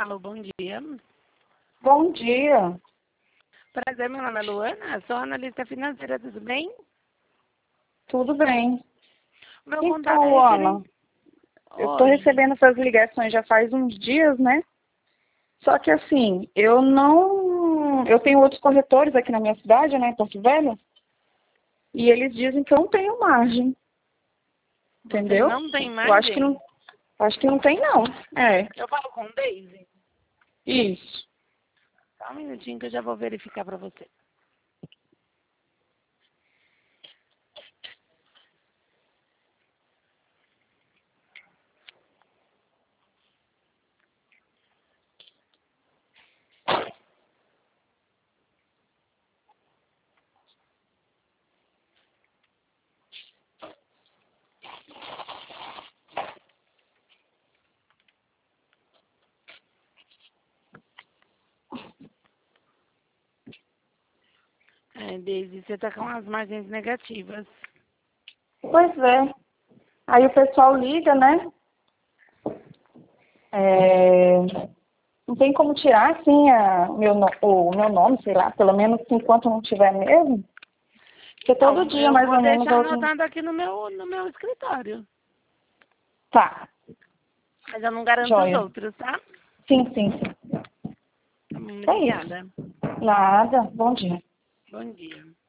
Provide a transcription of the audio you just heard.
Alô, bom dia. Bom dia. Prazer, meu nome é Luana, sou analista financeira, tudo bem? Tudo bem? Meu contato Então, é Luana, referente... eu estou Oi. recebendo essas ligações já faz uns dias, né? Só que assim, eu não. Eu tenho outros corretores aqui na minha cidade, né, em Porto Velho, e eles dizem que eu não tenho margem, Você entendeu? não tem Eu margem? acho que não tem não. É, Eu falo com o Daisy. isso. Só um minutinho que eu já vou verificar para você. Daisy, você tá com as margens negativas. Pois é. Aí o pessoal liga, né? É, não tem como tirar, assim, o meu nome, sei lá, pelo menos enquanto não tiver mesmo. Porque todo Não, dia, eu mais vou ou menos, deixar eu... anotado aqui no meu escritório. Tá, Mas eu não garanto os joia. outros, tá? Sim, sim, sim. É isso. Obrigada. Nada. Bom dia. Bom dia.